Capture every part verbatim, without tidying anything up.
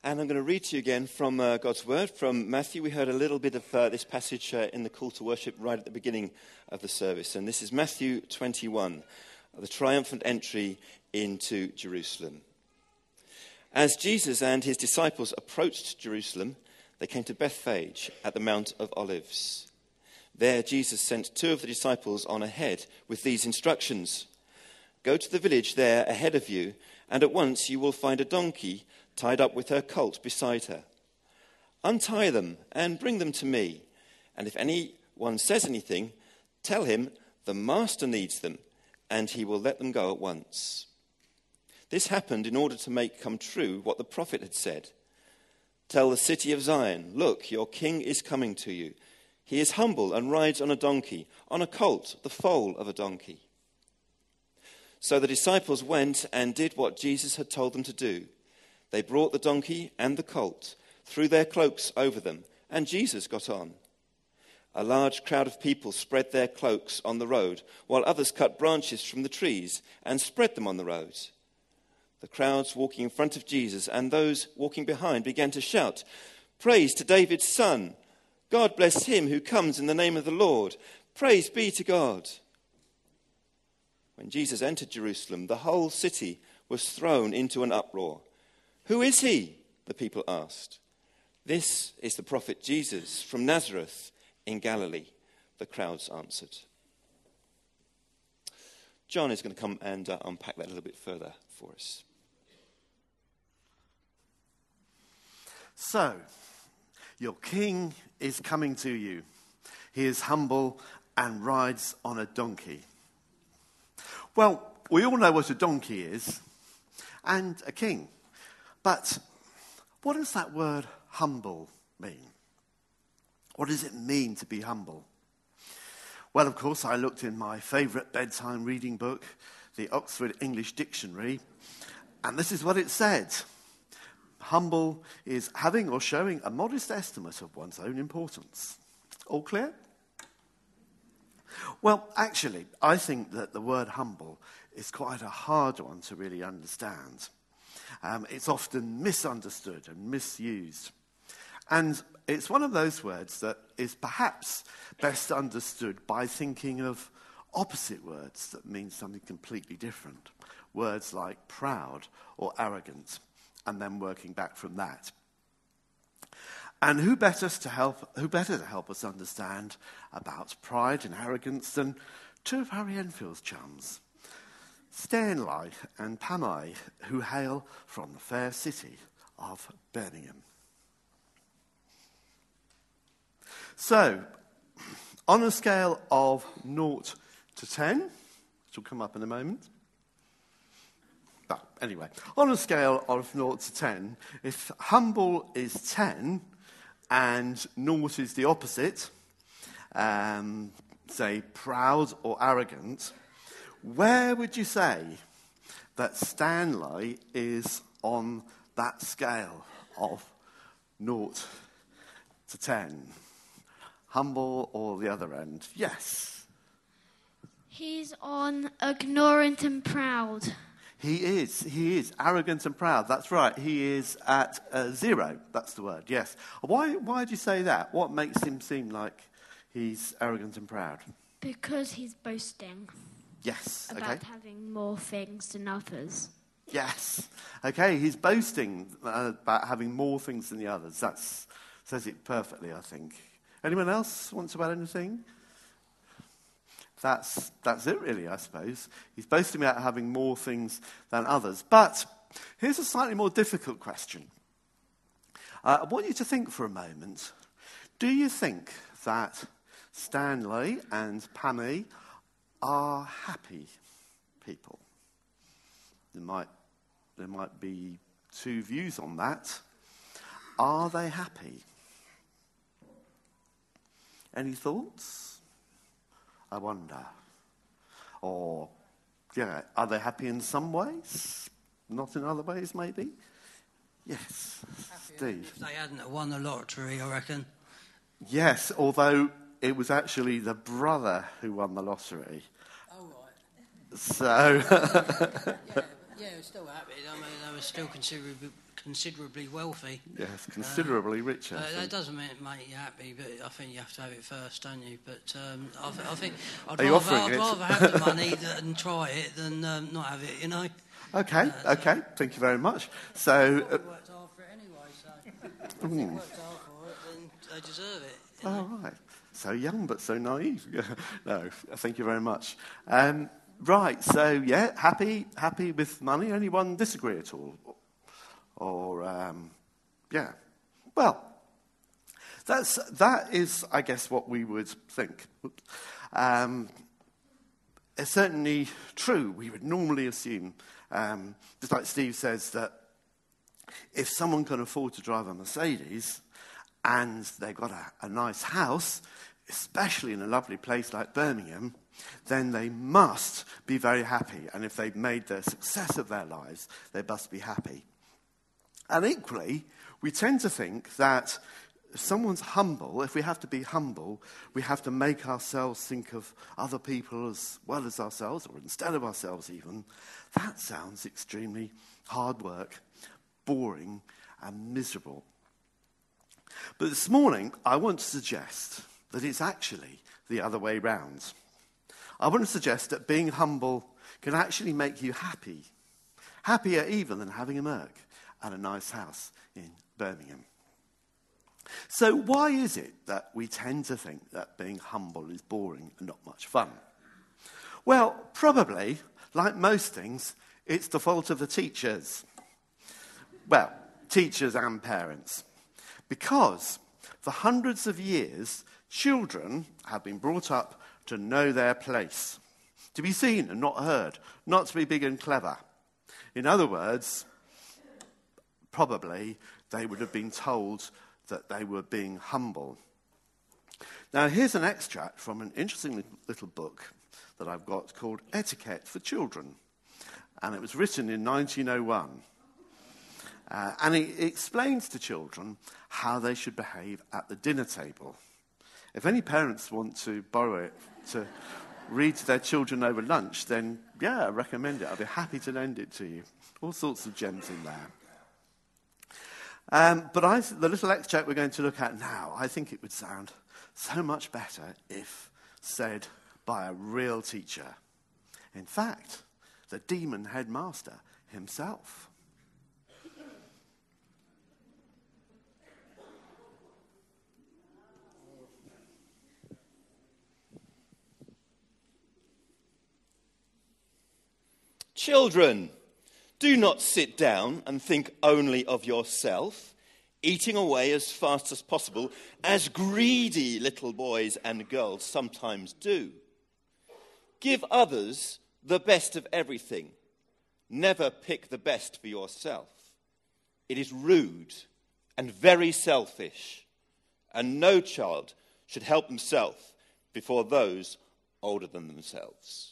And I'm going to read to you again from uh, God's Word, from Matthew. We heard a little bit of uh, this passage uh, in the call to worship right at the beginning of the service. And this is Matthew twenty-one, the triumphant entry into Jerusalem. As Jesus and his disciples approached Jerusalem, they came to Bethphage at the Mount of Olives. There Jesus sent two of the disciples on ahead with these instructions. Go to the village there ahead of you, and at once you will find a donkey tied up with her colt beside her. Untie them and bring them to me. And if anyone says anything, tell him the master needs them, and he will let them go at once. This happened in order to make come true what the prophet had said. Tell the city of Zion, look, your king is coming to you. He is humble and rides on a donkey, on a colt, the foal of a donkey. So the disciples went and did what Jesus had told them to do. They brought the donkey and the colt, threw their cloaks over them, and Jesus got on. A large crowd of people spread their cloaks on the road, while others cut branches from the trees and spread them on the road. The crowds walking in front of Jesus and those walking behind began to shout, "Praise to David's son! God bless him who comes in the name of the Lord! Praise be to God!" When Jesus entered Jerusalem, the whole city was thrown into an uproar. "Who is he?" the people asked. "This is the prophet Jesus from Nazareth in Galilee," the crowds answered. John is going to come and uh, unpack that a little bit further for us. So, your king is coming to you. He is humble and rides on a donkey. Well, we all know what a donkey is, and a king. But what does that word humble mean? What does it mean to be humble? Well, of course, I looked in my favourite bedtime reading book, the Oxford English Dictionary, and this is what it said. Humble is having or showing a modest estimate of one's own importance. All clear? Well, actually, I think that the word humble is quite a hard one to really understand. Um, it's often misunderstood and misused. And it's one of those words that is perhaps best understood by thinking of opposite words that mean something completely different. Words like proud or arrogant, and then working back from that. And who better to help, who better to help us understand about pride and arrogance than two of Harry Enfield's chums, Stanley and Pamai, who hail from the fair city of Birmingham. So, on a scale of zero to ten, which will come up in a moment. But anyway, on a scale of zero to ten, if humble is ten and naught is the opposite, um, say proud or arrogant, where would you say that Stanley is on that scale of zero to ten? Humble or the other end? Yes. He's on ignorant and proud. He is. He is arrogant and proud. That's right. He is at uh, zero. That's the word. Yes. Why? Why do you say that? What makes him seem like he's arrogant and proud? Because he's boasting. Yes. About okay. having more things than others. Yes. Okay. He's boasting uh, about having more things than the others. That says it perfectly, I think. Anyone else want to add anything? That's that's it, really, I suppose. He's boasting about having more things than others. But here's a slightly more difficult question. Uh, I want you to think for a moment. Do you think that Stanley and Pammy are happy people? There might there might be two views on that. Are they happy? Any thoughts? I wonder. Or, yeah, are they happy in some ways? Not in other ways, maybe? Yes, Happy Steve. if they hadn't won the lottery, I reckon. Yes, although it was actually the brother who won the lottery. Oh, right. So... yeah, yeah, still happy. I mean, they were still considerably, considerably wealthy. Yes, considerably richer. Uh, so. that doesn't make, make you happy, but I think you have to have it first, don't you? But um, I, th- I think I'd Are you rather, offering I'd it? rather have the money than try it than um, not have it, you know? Okay, Uh, okay, thank you very much. So, I uh, worked hard for it anyway, so if they worked hard for it, then they deserve it. You know? all right. So young but so naive. No, thank you very much. Um, right, so yeah, happy happy with money. Anyone disagree at all? Or, um, yeah. Well, that's that is, I guess, what we would think. Um, it's certainly true. We would normally assume, um, just like Steve says, that if someone can afford to drive a Mercedes and they've got a, a nice house, especially in a lovely place like Birmingham, then they must be very happy. And if they've made the success of their lives, they must be happy. And equally, we tend to think that if someone's humble, if we have to be humble, we have to make ourselves think of other people as well as ourselves, or instead of ourselves even. That sounds extremely hard work, boring, and miserable. But this morning, I want to suggest that it's actually the other way round. I want to suggest that being humble can actually make you happy, happier even than having a Merc and a nice house in Birmingham. So why is it that we tend to think that being humble is boring and not much fun? Well, probably, like most things, it's the fault of the teachers. Well, teachers and parents. Because for hundreds of years, children have been brought up to know their place, to be seen and not heard, not to be big and clever. In other words, probably they would have been told that they were being humble. Now, here's an extract from an interesting little book that I've got called Etiquette for Children. And it was written in nineteen oh one. Uh, and it explains to children how they should behave at the dinner table. If any parents want to borrow it to read to their children over lunch, then, yeah, I recommend it. I'll be happy to lend it to you. All sorts of gems in there. Um, but I, the little extract we're going to look at now, I think it would sound so much better if said by a real teacher. In fact, the demon headmaster himself. Children, do not sit down and think only of yourself, eating away as fast as possible, as greedy little boys and girls sometimes do. Give others the best of everything. Never pick the best for yourself. It is rude and very selfish, and no child should help himself before those older than themselves.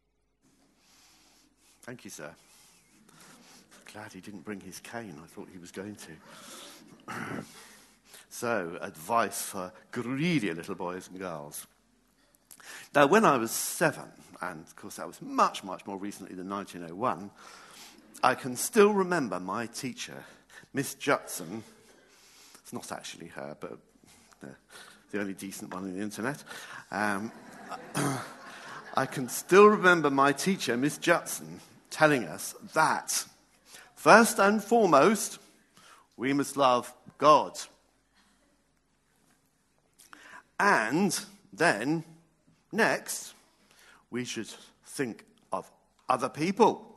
Thank you, sir. Glad he didn't bring his cane. I thought he was going to. So, advice for greedy little boys and girls. Now, when I was seven, and of course that was much, much more recently than nineteen oh one, I can still remember my teacher, Miss Judson. It's not actually her, but uh, the only decent one on the internet. Um, I can still remember my teacher, Miss Judson, telling us that first and foremost, we must love God. And then, next, we should think of other people.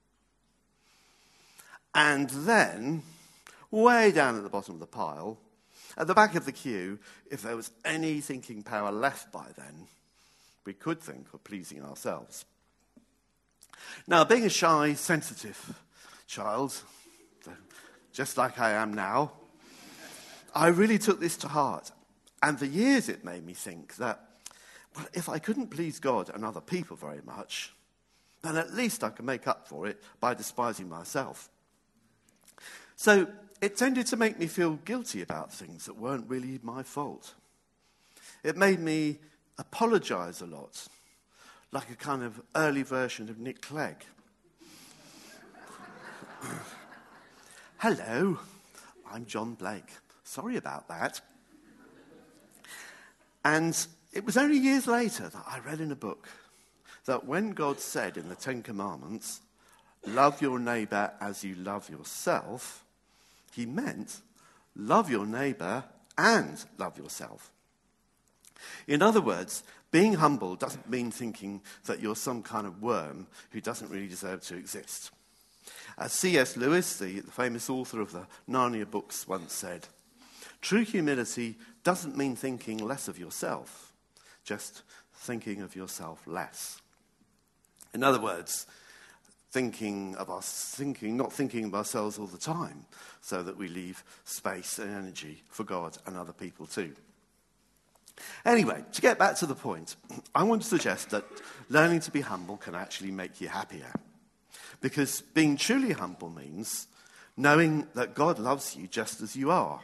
And then, way down at the bottom of the pile, at the back of the queue, if there was any thinking power left by then, we could think of pleasing ourselves. Now, being a shy, sensitive child, just like I am now, I really took this to heart. And for years it made me think that, well, if I couldn't please God and other people very much, then at least I could make up for it by despising myself. So it tended to make me feel guilty about things that weren't really my fault. It made me apologise a lot, like a kind of early version of Nick Clegg. hello, I'm John Blake. Sorry about that. And it was only years later that I read in a book that when God said in the Ten Commandments, love your neighbour as you love yourself, he meant love your neighbour and love yourself. In other words, being humble doesn't mean thinking that you're some kind of worm who doesn't really deserve to exist. As C S Lewis, the, the famous author of the Narnia books, once said, true humility doesn't mean thinking less of yourself, just thinking of yourself less. In other words, thinking of us, thinking, not thinking of ourselves all the time, so that we leave space and energy for God and other people too. Anyway, to get back to the point, I want to suggest that learning to be humble can actually make you happier. Because being truly humble means knowing that God loves you just as you are.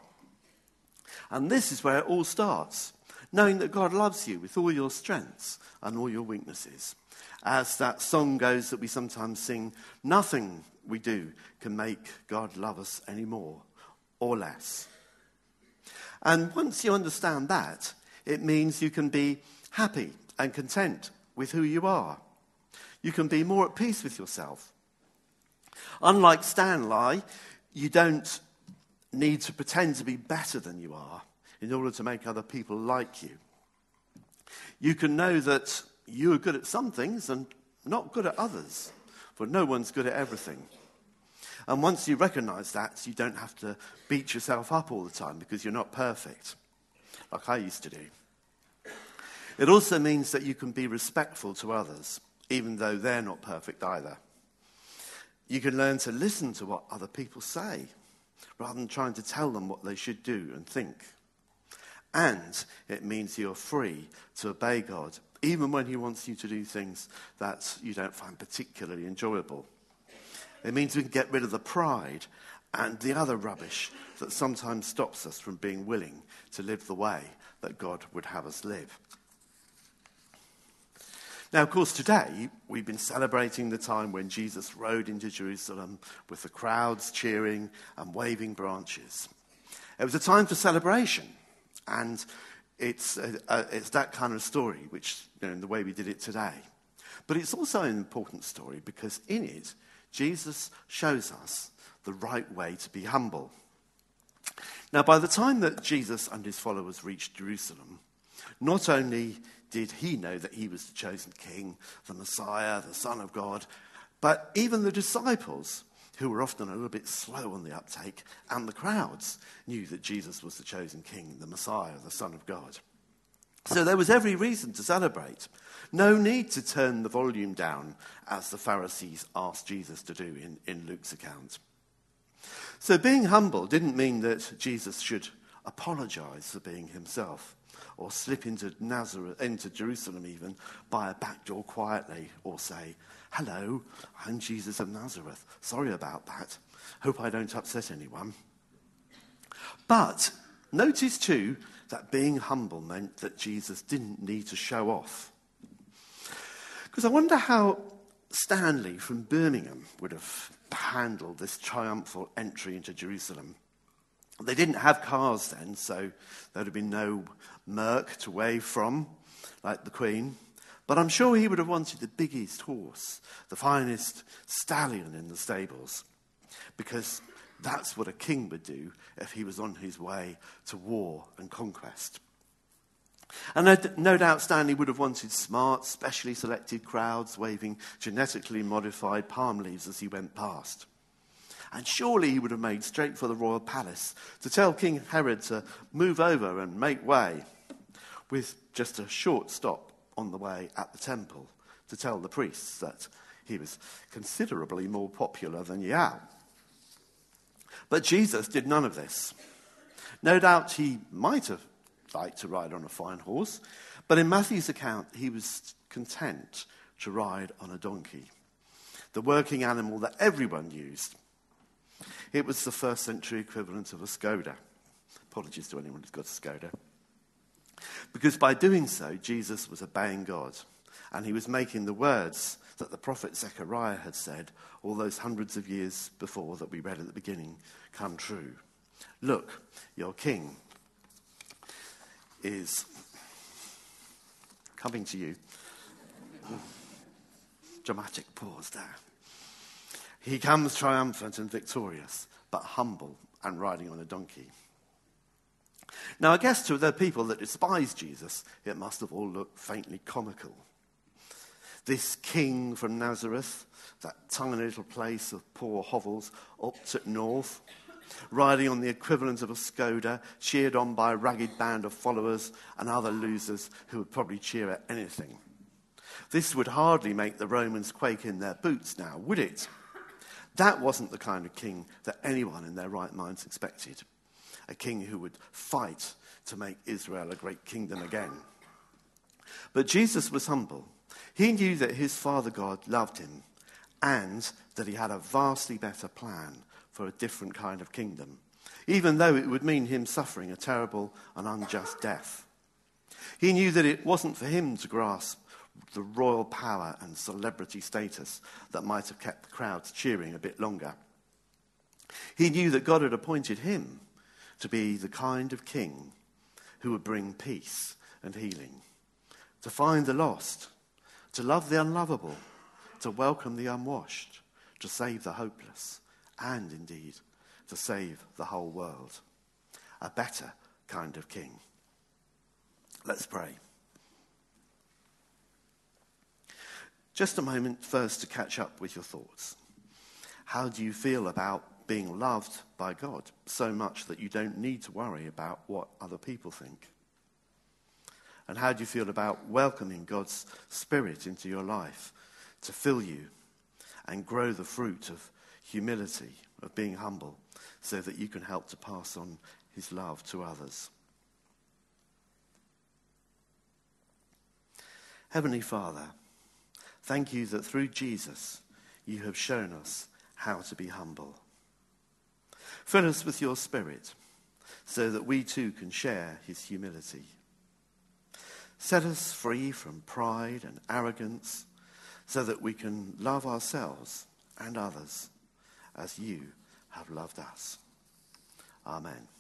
And this is where it all starts, knowing that God loves you with all your strengths and all your weaknesses. As that song goes that we sometimes sing, nothing we do can make God love us any more or less. And once you understand that, it means you can be happy and content with who you are. You can be more at peace with yourself. Unlike Stanley, you don't need to pretend to be better than you are in order to make other people like you. You can know that you are good at some things and not good at others, for no one's good at everything. And once you recognise that, you don't have to beat yourself up all the time because you're not perfect, like I used to do. It also means that you can be respectful to others, even though they're not perfect either. You can learn to listen to what other people say, rather than trying to tell them what they should do and think. And it means you're free to obey God, even when he wants you to do things that you don't find particularly enjoyable. It means we can get rid of the pride and the other rubbish that sometimes stops us from being willing to live the way that God would have us live. Now, of course, today we've been celebrating the time when Jesus rode into Jerusalem with the crowds cheering and waving branches. It was a time for celebration, and it's, uh, uh, it's that kind of story, which, you know, in the way we did it today. But it's also an important story because in it, Jesus shows us the right way to be humble. Now, by the time that Jesus and his followers reached Jerusalem, not only did he know that he was the chosen king, the Messiah, the Son of God, but even the disciples, who were often a little bit slow on the uptake, and the crowds knew that Jesus was the chosen king, the Messiah, the Son of God. So there was every reason to celebrate. No need to turn the volume down, as the Pharisees asked Jesus to do in, in Luke's account. So being humble didn't mean that Jesus should apologize for being himself, or slip into Nazareth, into Jerusalem even, by a back door quietly, or say, hello, I'm Jesus of Nazareth. Sorry about that. Hope I don't upset anyone. But notice too that being humble meant that Jesus didn't need to show off. Because I wonder how Stanley from Birmingham would have handled this triumphal entry into Jerusalem. They didn't have cars then, so there would have been no Merc to wave from, like the Queen. But I'm sure he would have wanted the biggest horse, the finest stallion in the stables, because that's what a king would do if he was on his way to war and conquest. And no, no doubt Stanley would have wanted smart, specially selected crowds waving genetically modified palm leaves as he went past. And surely he would have made straight for the royal palace to tell King Herod to move over and make way, with just a short stop on the way at the temple to tell the priests that he was considerably more popular than Yao. But Jesus did none of this. No doubt he might have liked to ride on a fine horse, but in Matthew's account he was content to ride on a donkey, the working animal that everyone used. It was the first century equivalent of a Skoda. Apologies to anyone who's got a Skoda. Because by doing so, Jesus was obeying God And he was making the words that the prophet Zechariah had said all those hundreds of years before that we read at the beginning come true. Look, your king is coming to you. Dramatic pause there. He comes triumphant and victorious, but humble and riding on a donkey. Now, I guess to the people that despise Jesus, it must have all looked faintly comical. This king from Nazareth, that tiny little place of poor hovels up to north, riding on the equivalent of a Skoda, cheered on by a ragged band of followers and other losers who would probably cheer at anything. This would hardly make the Romans quake in their boots now, would it? That wasn't the kind of king that anyone in their right minds expected. A king who would fight to make Israel a great kingdom again. But Jesus was humble. He knew that his Father God loved him and that he had a vastly better plan for a different kind of kingdom, even though it would mean him suffering a terrible and unjust death. He knew that it wasn't for him to grasp the royal power and celebrity status that might have kept the crowds cheering a bit longer. He knew that God had appointed him to be the kind of king who would bring peace and healing, to find the lost, to love the unlovable, to welcome the unwashed, to save the hopeless, and indeed to save the whole world. A better kind of king. Let's pray. Just a moment first to catch up with your thoughts. How do you feel about being loved by God so much that you don't need to worry about what other people think? And how do you feel about welcoming God's Spirit into your life to fill you and grow the fruit of humility, of being humble, so that you can help to pass on his love to others? Heavenly Father, thank you that through Jesus you have shown us how to be humble. Fill us with your Spirit so that we too can share his humility. Set us free from pride and arrogance so that we can love ourselves and others as you have loved us. Amen.